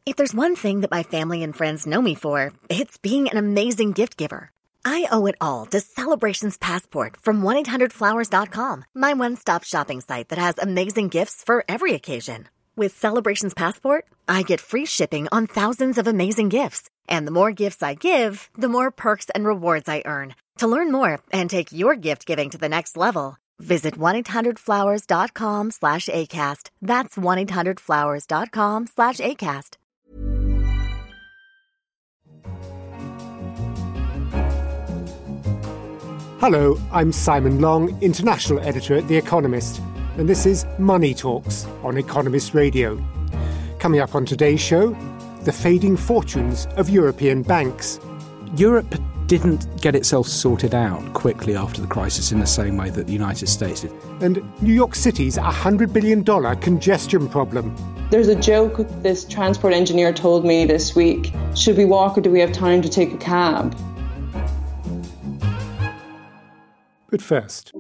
If there's one thing that my family and friends know me for, it's being an amazing gift giver. I owe it all to Celebrations Passport from 1-800-Flowers.com, my one-stop shopping site that has amazing gifts for every occasion. With Celebrations Passport, I get free shipping on thousands of amazing gifts. And the more gifts I give, the more perks and rewards I earn. To learn more and take your gift giving to the next level, visit 1-800-Flowers.com/ACAST. That's 1-800-Flowers.com/ACAST. Hello, I'm Simon Long, International Editor at The Economist, and this is Money Talks on Economist Radio. Coming up on today's show, the fading fortunes of European banks. Europe didn't get itself sorted out quickly after the crisis in the same way that the United States did. And New York City's $100 billion congestion problem. There's a joke this transport engineer told me this week. Should we walk or do we have time to take a cab? But first,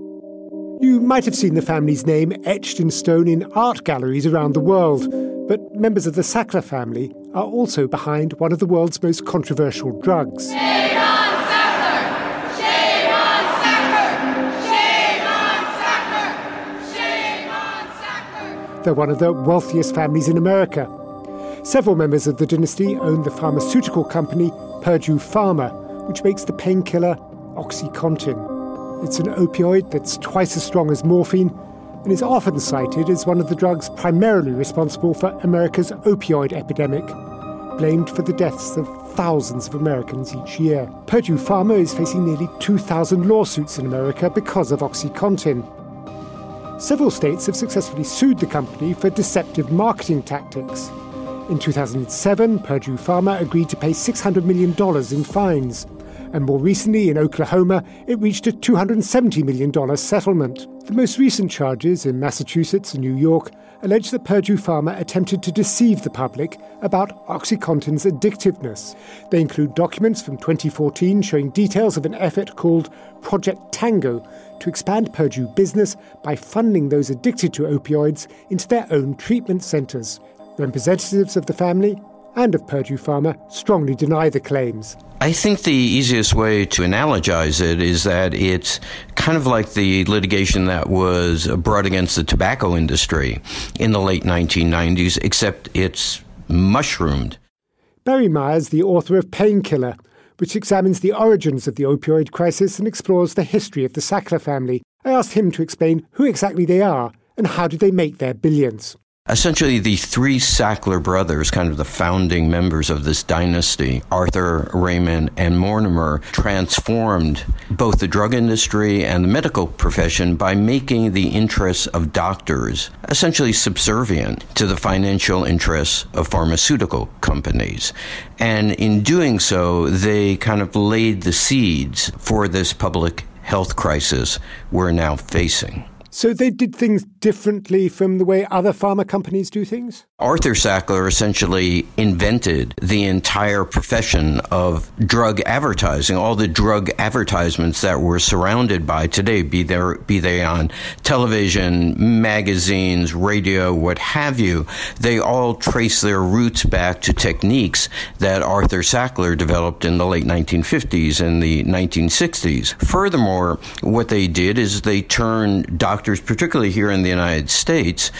you might have seen the family's name etched in stone in art galleries around the world, but members of the Sackler family are also behind one of the world's most controversial drugs. Shame on Sackler! Shame on Sackler! Shame on Sackler! Shame on Sackler! They're one of the wealthiest families in America. Several members of the dynasty own the pharmaceutical company Purdue Pharma, which makes the painkiller OxyContin. It's an opioid that's twice as strong as morphine and is often cited as one of the drugs primarily responsible for America's opioid epidemic, blamed for the deaths of thousands of Americans each year. Purdue Pharma is facing nearly 2,000 lawsuits in America because of OxyContin. Several states have successfully sued the company for deceptive marketing tactics. In 2007, Purdue Pharma agreed to pay $600 million in fines. And more recently, in Oklahoma, it reached a $270 million settlement. The most recent charges in Massachusetts and New York allege that Purdue Pharma attempted to deceive the public about OxyContin's addictiveness. They include documents from 2014 showing details of an effort called Project Tango to expand Purdue business by funding those addicted to opioids into their own treatment centers. Representatives of the family and of Purdue Pharma strongly deny the claims. I think the easiest way to analogize it is that it's kind of like the litigation that was brought against the tobacco industry in the late 1990s, except it's mushroomed. Barry Myers, the author of Painkiller, which examines the origins of the opioid crisis and explores the history of the Sackler family. I asked him to explain who exactly they are and how did they make their billions. Essentially, the three Sackler brothers, kind of the founding members of this dynasty, Arthur, Raymond, and Mortimer, transformed both the drug industry and the medical profession by making the interests of doctors essentially subservient to the financial interests of pharmaceutical companies. And in doing so, they kind of laid the seeds for this public health crisis we're now facing. So they did things differently from the way other pharma companies do things? Arthur Sackler essentially invented the entire profession of drug advertising. All the drug advertisements that we're surrounded by today, be they on television, magazines, radio, what have you, they all trace their roots back to techniques that Arthur Sackler developed in the late 1950s and the 1960s. Furthermore, what they did is they turned doctors, particularly here in the United States,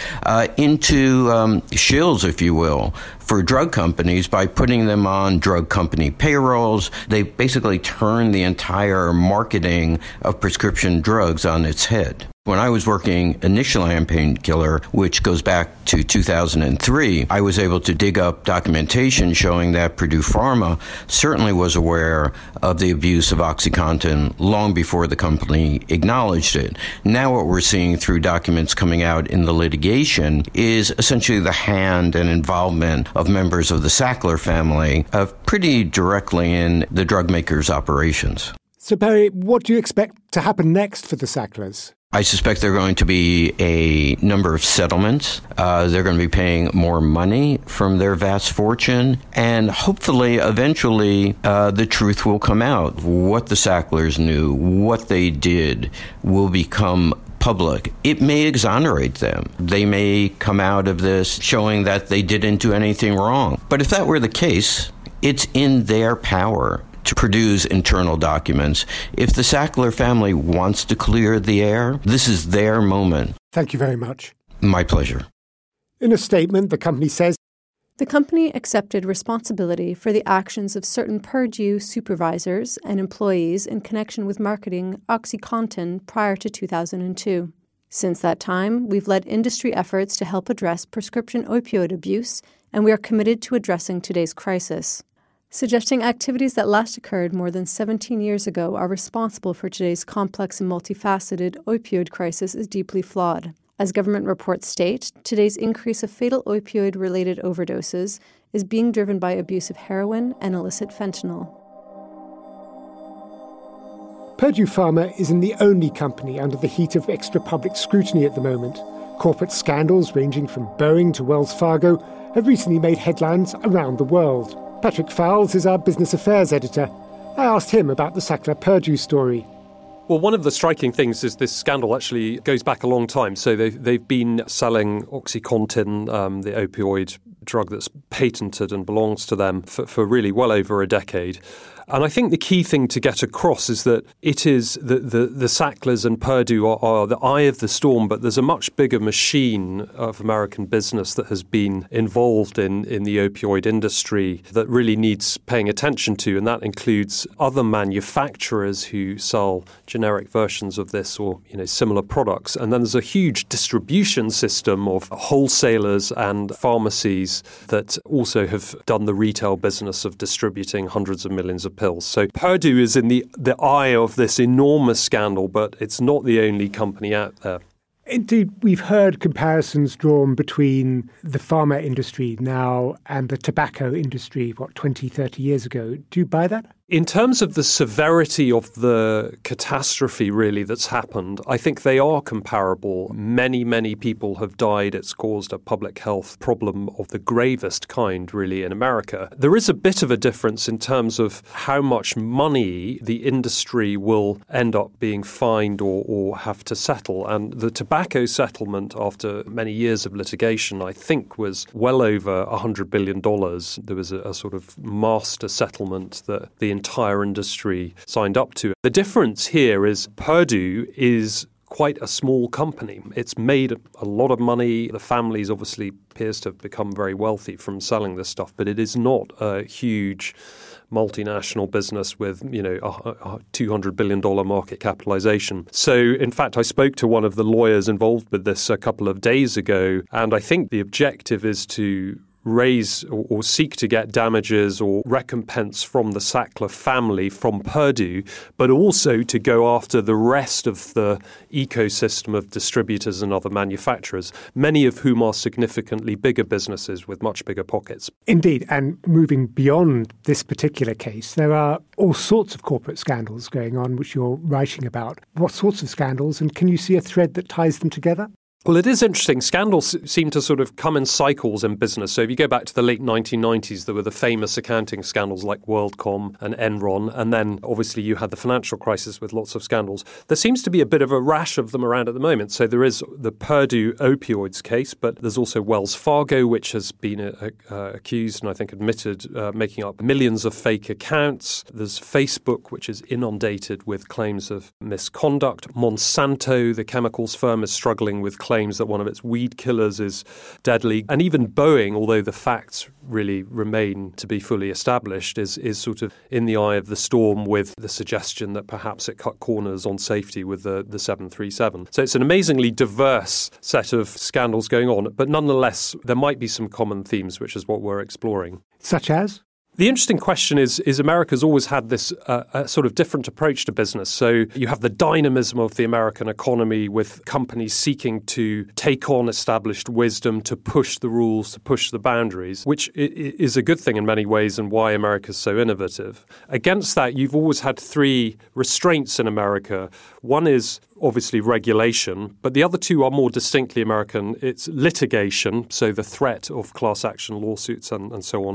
into shills, if you will, for drug companies by putting them on drug company payrolls. They basically turned the entire marketing of prescription drugs on its head. When I was working initially on Painkiller, which goes back to 2003, I was able to dig up documentation showing that Purdue Pharma certainly was aware of the abuse of OxyContin long before the company acknowledged it. Now what we're seeing through documents coming out in the litigation is essentially the hand and involvement of members of the Sackler family pretty directly in the drug makers' operations. So Barry, what do you expect to happen next for the Sacklers? I suspect there are going to be a number of settlements. They're going to be paying more money from their vast fortune. And hopefully, eventually, the truth will come out. What the Sacklers knew, what they did, will become public, it may exonerate them. They may come out of this showing that they didn't do anything wrong. But if that were the case, it's in their power to produce internal documents. If the Sackler family wants to clear the air, this is their moment. Thank you very much. My pleasure. In a statement, the company says, the company accepted responsibility for the actions of certain Purdue supervisors and employees in connection with marketing OxyContin prior to 2002. Since that time, we've led industry efforts to help address prescription opioid abuse, and we are committed to addressing today's crisis. Suggesting activities that last occurred more than 17 years ago are responsible for today's complex and multifaceted opioid crisis is deeply flawed. As government reports state, today's increase of fatal opioid-related overdoses is being driven by abuse of heroin and illicit fentanyl. Purdue Pharma isn't the only company under the heat of extra public scrutiny at the moment. Corporate scandals ranging from Boeing to Wells Fargo have recently made headlines around the world. Patrick Fowles is our business affairs editor. I asked him about the Sackler-Purdue story. Well, one of the striking things is this scandal actually goes back a long time. So they've been selling OxyContin, the opioid drug that's patented and belongs to them, for really well over a decade. And I think the key thing to get across is that it is the Sacklers and Purdue are the eye of the storm, but there's a much bigger machine of American business that has been involved in the opioid industry that really needs paying attention to, and that includes other manufacturers who sell generic versions of this or similar products. And then there's a huge distribution system of wholesalers and pharmacies that also have done the retail business of distributing hundreds of millions of pills. So Purdue is in the eye of this enormous scandal, but it's not the only company out there. Indeed, we've heard comparisons drawn between the pharma industry now and the tobacco industry, 20, 30 years ago. Do you buy that? In terms of the severity of the catastrophe, really, that's happened, I think they are comparable. Many, many people have died. It's caused a public health problem of the gravest kind, really, in America. There is a bit of a difference in terms of how much money the industry will end up being fined or have to settle. And the tobacco settlement, after many years of litigation, I think was well over $100 billion. There was a sort of master settlement that the entire industry signed up to. The difference here is Purdue is quite a small company. It's made a lot of money. The families obviously appears to have become very wealthy from selling this stuff, but it is not a huge multinational business with, a $200 billion market capitalization. So, in fact, I spoke to one of the lawyers involved with this a couple of days ago, and I think the objective is to raise or seek to get damages or recompense from the Sackler family from Purdue, but also to go after the rest of the ecosystem of distributors and other manufacturers, many of whom are significantly bigger businesses with much bigger pockets. Indeed, and moving beyond this particular case, there are all sorts of corporate scandals going on which you're writing about. What sorts of scandals, and can you see a thread that ties them together? Well, it is interesting. Scandals seem to sort of come in cycles in business. So if you go back to the late 1990s, there were the famous accounting scandals like WorldCom and Enron. And then obviously you had the financial crisis with lots of scandals. There seems to be a bit of a rash of them around at the moment. So there is the Purdue opioids case, but there's also Wells Fargo, which has been accused and I think admitted making up millions of fake accounts. There's Facebook, which is inundated with claims of misconduct. Monsanto, the chemicals firm, is struggling with claims that one of its weed killers is deadly. And even Boeing, although the facts really remain to be fully established, is sort of in the eye of the storm with the suggestion that perhaps it cut corners on safety with the 737. So it's an amazingly diverse set of scandals going on. But nonetheless, there might be some common themes, which is what we're exploring. Such as? The interesting question is America's always had this sort of different approach to business. So you have the dynamism of the American economy with companies seeking to take on established wisdom, to push the rules, to push the boundaries, which is a good thing in many ways and why America's so innovative. Against that, you've always had three restraints in America. One is obviously regulation, but the other two are more distinctly American. It's litigation, so the threat of class action lawsuits and so on.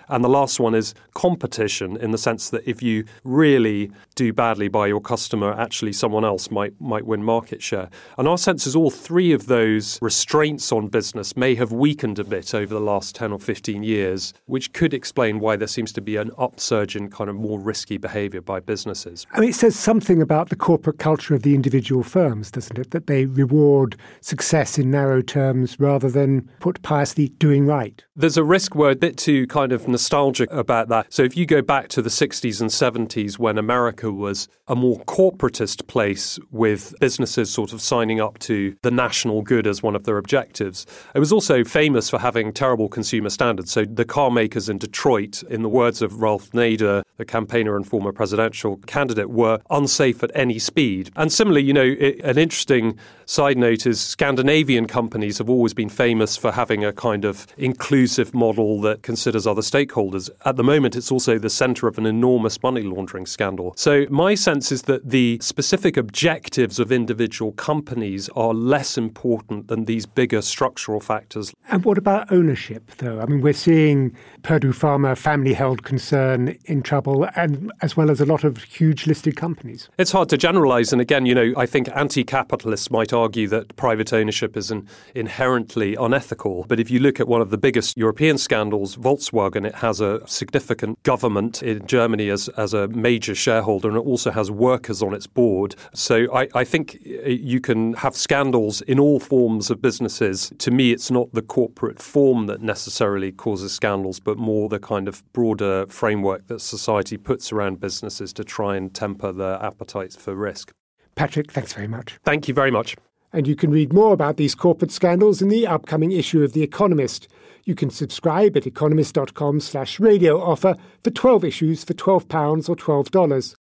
And the last one is competition, in the sense that if you really do badly by your customer, actually someone else might win market share. And our sense is all three of those restraints on business may have weakened a bit over the last 10 or 15 years, which could explain why there seems to be an upsurge in kind of more risky behaviour by businesses. I mean, it says something about the corporate culture of the individual firms, doesn't it? That they reward success in narrow terms rather than put piously doing right. There's a risk we're a bit too kind of nostalgic about that. So if you go back to the 60s and 70s when America was a more corporatist place with businesses sort of signing up to the national good as one of their objectives, it was also famous for having terrible consumer standards. So the car makers in Detroit, in the words of Ralph Nader, the campaigner and former presidential candidate, were unsafe at any speed. And similarly, an interesting side note is Scandinavian companies have always been famous for having a kind of inclusive model that considers other stakeholders. At the moment, it's also the centre of an enormous money laundering scandal. So my sense is that the specific objectives of individual companies are less important than these bigger structural factors. And what about ownership, though? I mean, we're seeing Purdue Pharma, family-held concern, in trouble, and as well as a lot of huge listed companies. It's hard to generalise. And again, I think anti-capitalists might argue that private ownership is inherently unethical. But if you look at one of the biggest European scandals, Volkswagen, it has a significant government in Germany as a major shareholder, and it also has workers on its board. So I think you can have scandals in all forms of businesses. To me, it's not the corporate form that necessarily causes scandals, but more the kind of broader framework that society puts around businesses to try and temper their appetites for risk. Patrick, thanks very much. Thank you very much. And you can read more about these corporate scandals in the upcoming issue of The Economist. You can subscribe at economist.com/radio offer for 12 issues for £12 or $12.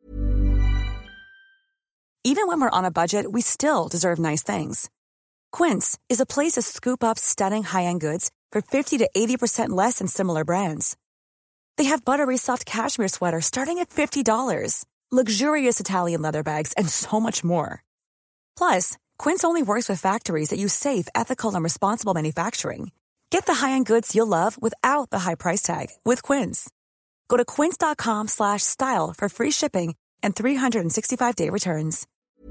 Even when we're on a budget, we still deserve nice things. Quince is a place to scoop up stunning high-end goods for 50 to 80% less than similar brands. They have buttery soft cashmere sweaters starting at $50, luxurious Italian leather bags, and so much more. Plus, Quince only works with factories that use safe, ethical, and responsible manufacturing. Get the high-end goods you'll love without the high price tag with Quince. Go to quince.com/style for free shipping and 365-day returns.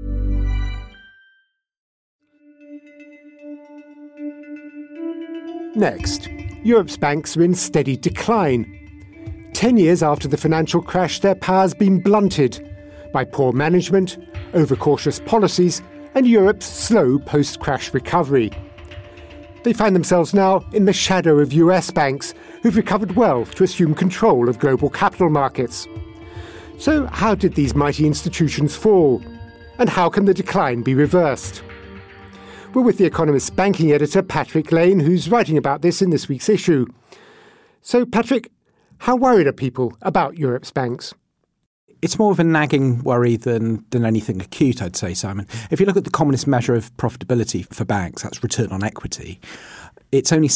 Next, Europe's banks are in steady decline. 10 years after the financial crash, their power's been blunted by poor management, overcautious policies, and Europe's slow post-crash recovery. They find themselves now in the shadow of US banks, who've recovered well to assume control of global capital markets. So how did these mighty institutions fall? And how can the decline be reversed? We're with The Economist's banking editor, Patrick Lane, who's writing about this in this week's issue. So, Patrick, how worried are people about Europe's banks? It's more of a nagging worry than anything acute, I'd say, Simon. If you look at the commonest measure of profitability for banks, that's return on equity, it's only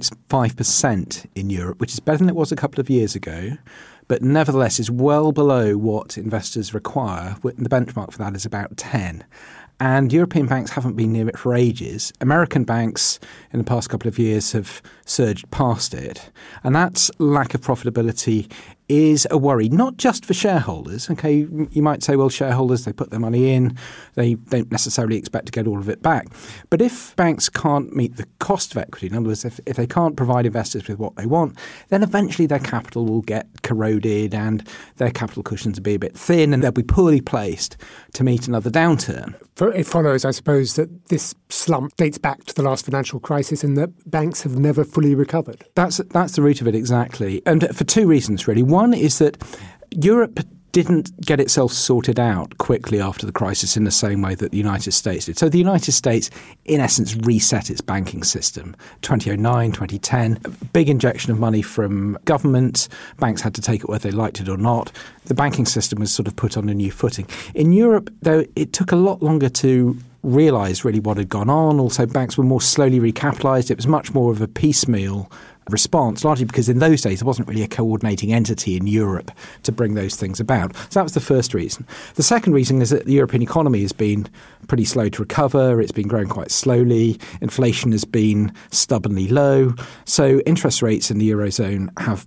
6.5% in Europe, which is better than it was a couple of years ago, but nevertheless is well below what investors require. The benchmark for that is about 10. And European banks haven't been near it for ages. American banks in the past couple of years have surged past it. And that lack of profitability is a worry, not just for shareholders. Okay, you might say, well, shareholders, they put their money in, they don't necessarily expect to get all of it back. But if banks can't meet the cost of equity, in other words, if they can't provide investors with what they want, then eventually their capital will get corroded and their capital cushions will be a bit thin and they'll be poorly placed to meet another downturn. It follows, I suppose, that this slump dates back to the last financial crisis and that banks have never fully recovered. That's the root of it, exactly. And for two reasons, really. One is that Europe didn't get itself sorted out quickly after the crisis in the same way that the United States did. So the United States, in essence, reset its banking system. 2009, 2010, a big injection of money from government. Banks had to take it whether they liked it or not. The banking system was sort of put on a new footing. In Europe, though, it took a lot longer to realise really what had gone on. Also, banks were more slowly recapitalised. It was much more of a piecemeal response, largely because in those days there wasn't really a coordinating entity in Europe to bring those things about. So that was the first reason. The second reason is that the European economy has been pretty slow to recover. It's been growing quite slowly. Inflation has been stubbornly low. So interest rates in the Eurozone have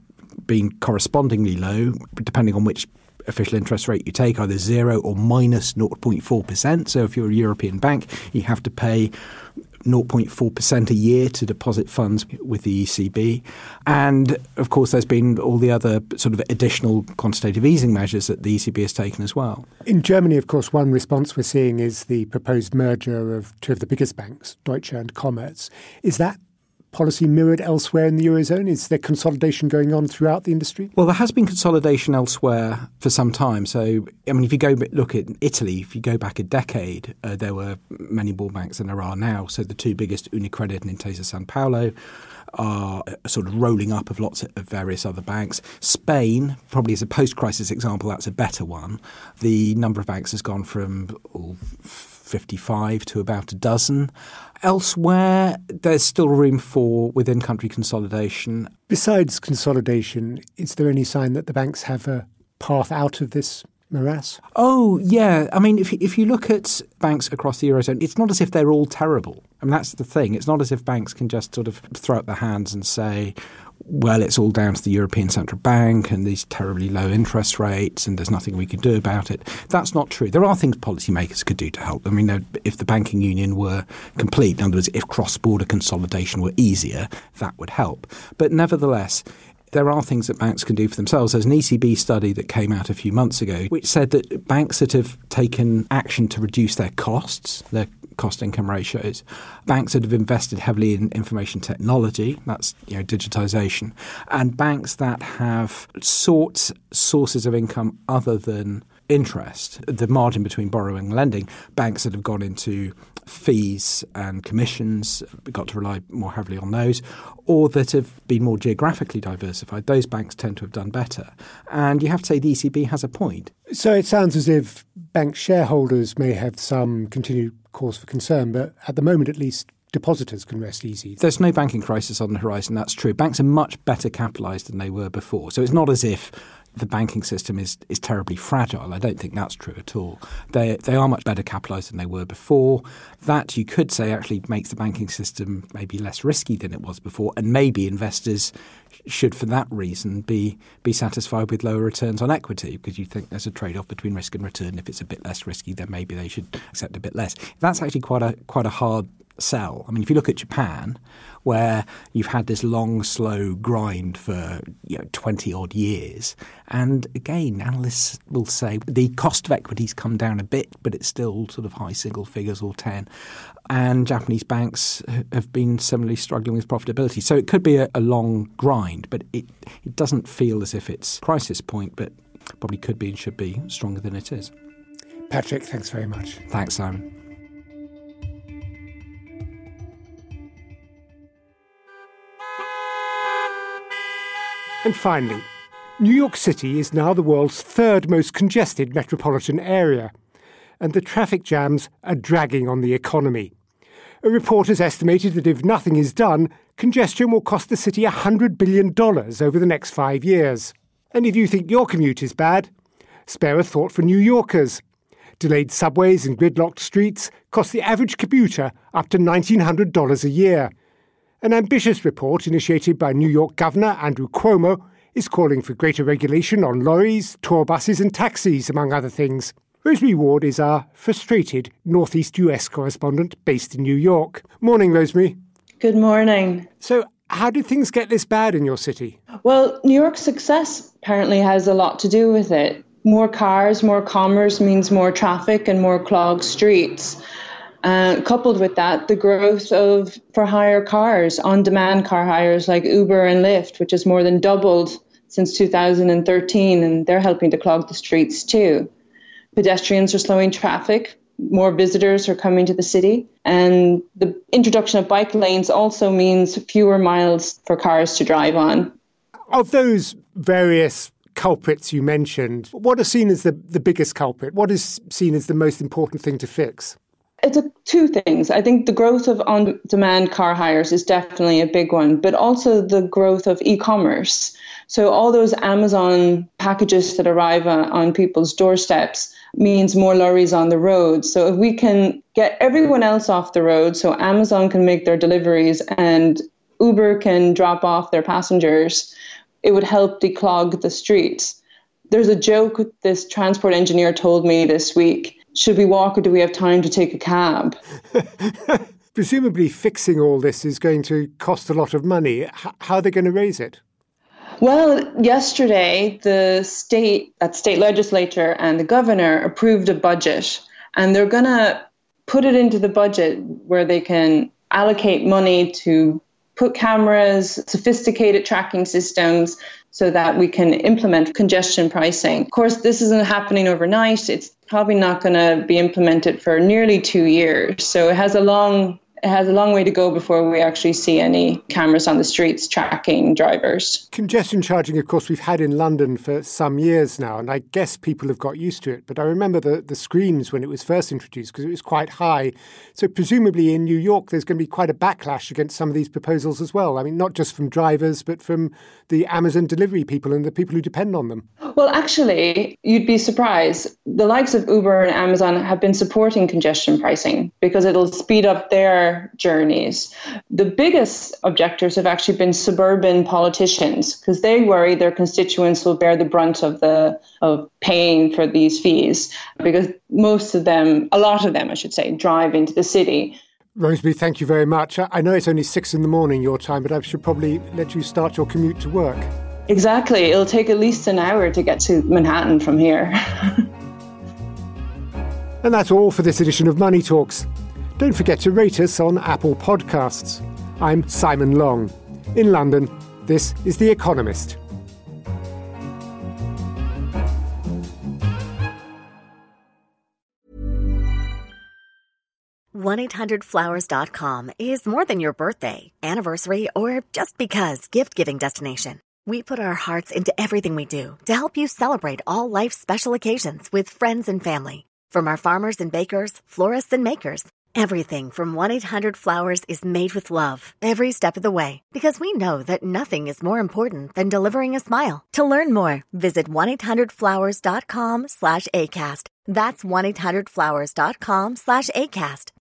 been correspondingly low, depending on which official interest rate you take, either 0 or minus 0.4%. So if you're a European bank, you have to pay 0.4% a year to deposit funds with the ECB. And, of course, there's been all the other sort of additional quantitative easing measures that the ECB has taken as well. In Germany, of course, one response we're seeing is the proposed merger of two of the biggest banks, Deutsche and Commerz. Is that policy mirrored elsewhere in the Eurozone? Is there consolidation going on throughout the industry? Well, there has been consolidation elsewhere for some time. So, I mean, if you go look at Italy, if you go back a decade, there were many more banks than there are now. So the two biggest, Unicredit and Intesa Sanpaolo, are a sort of rolling up of lots of various other banks. Spain, probably as a post-crisis example, that's a better one. The number of banks has gone from 55 to about a dozen. Elsewhere, there's still room for within-country consolidation. Besides consolidation, is there any sign that the banks have a path out of this morass? Oh, yeah. I mean, if you look at banks across the Eurozone, it's not as if they're all terrible. I mean, that's the thing. It's not as if banks can just sort of throw up their hands and say, well, it's all down to the European Central Bank and these terribly low interest rates and there's nothing we can do about it. That's not true. There are things policymakers could do to help. I mean, if the banking union were complete, in other words, if cross-border consolidation were easier, that would help. But nevertheless, there are things that banks can do for themselves. There's an ECB study that came out a few months ago which said that banks that have taken action to reduce their costs, their cost-income ratios, banks that have invested heavily in information technology, that's digitization, and banks that have sought sources of income other than interest, the margin between borrowing and lending, banks that have gone into fees and commissions, got to rely more heavily on those, or that have been more geographically diversified, those banks tend to have done better. And you have to say the ECB has a point. So it sounds as if bank shareholders may have some continued cause for concern, but at the moment at least depositors can rest easy. There's no banking crisis on the horizon, that's true. Banks are much better capitalised than they were before. So it's not as if the banking system is terribly fragile. I don't think that's true at all. They are much better capitalised than they were before. That, you could say, actually makes the banking system maybe less risky than it was before, and maybe investors should, for that reason, be satisfied with lower returns on equity, because you think there's a trade-off between risk and return. If it's a bit less risky, then maybe they should accept a bit less. That's actually quite a hard sell. I mean, if you look at Japan, where you've had this long, slow grind for 20-odd years, and again, analysts will say the cost of equity's come down a bit, but it's still sort of high single figures or 10. And Japanese banks have been similarly struggling with profitability. So it could be a long grind, but it doesn't feel as if it's crisis point, but probably could be and should be stronger than it is. Patrick, thanks very much. Thanks, Simon. And finally, New York City is now the world's third most congested metropolitan area, and the traffic jams are dragging on the economy. A report has estimated that if nothing is done, congestion will cost the city $100 billion over the next 5 years. And if you think your commute is bad, spare a thought for New Yorkers. Delayed subways and gridlocked streets cost the average commuter up to $1,900 a year. An ambitious report initiated by New York Governor Andrew Cuomo is calling for greater regulation on lorries, tour buses and taxis, among other things. Rosemary Ward is our frustrated Northeast US correspondent based in New York. Morning, Rosemary. Good morning. So how did things get this bad in your city? Well, New York's success apparently has a lot to do with it. More cars, more commerce means more traffic and more clogged streets. Coupled with that, the growth of for-hire cars, on-demand car hires like Uber and Lyft, which has more than doubled since 2013, and they're helping to clog the streets too. Pedestrians are slowing traffic, more visitors are coming to the city, and the introduction of bike lanes also means fewer miles for cars to drive on. Of those various culprits you mentioned, what is seen as the biggest culprit? What is seen as the most important thing to fix? It's two things. I think the growth of on-demand car hires is definitely a big one, but also the growth of e-commerce. So all those Amazon packages that arrive on people's doorsteps means more lorries on the road. So if we can get everyone else off the road, so Amazon can make their deliveries and Uber can drop off their passengers, it would help declog the streets. There's a joke this transport engineer told me this week. Should we walk or do we have time to take a cab? Presumably fixing all this is going to cost a lot of money. How are they going to raise it? Well, yesterday, the state legislature and the governor approved a budget, and they're going to put it into the budget where they can allocate money to put cameras, sophisticated tracking systems, so that we can implement congestion pricing. Of course, this isn't happening overnight. It's probably not going to be implemented for nearly 2 years. So it has a long way to go before we actually see any cameras on the streets tracking drivers. Congestion charging, of course, we've had in London for some years now, and I guess people have got used to it. But I remember the screams when it was first introduced because it was quite high. So presumably in New York, there's going to be quite a backlash against some of these proposals as well. I mean, not just from drivers, but from the Amazon delivery people and the people who depend on them. Well, actually, you'd be surprised. The likes of Uber and Amazon have been supporting congestion pricing because it'll speed up their journeys. The biggest objectors have actually been suburban politicians because they worry their constituents will bear the brunt of paying for these fees because a lot of them, I should say, drive into the city. Rosemary, thank you very much. I know it's only 6 a.m. your time, but I should probably let you start your commute to work. Exactly. It'll take at least an hour to get to Manhattan from here. And that's all for this edition of Money Talks. Don't forget to rate us on Apple Podcasts. I'm Simon Long. In London, this is The Economist. $1-800-Flowers.com is more than your birthday, anniversary, or just because gift-giving destination. We put our hearts into everything we do to help you celebrate all life's special occasions with friends and family. From our farmers and bakers, florists and makers, everything from 1-800-Flowers is made with love every step of the way, because we know that nothing is more important than delivering a smile. To learn more, visit 1-800-Flowers.com/ACAST. That's 1-800-Flowers.com/ACAST.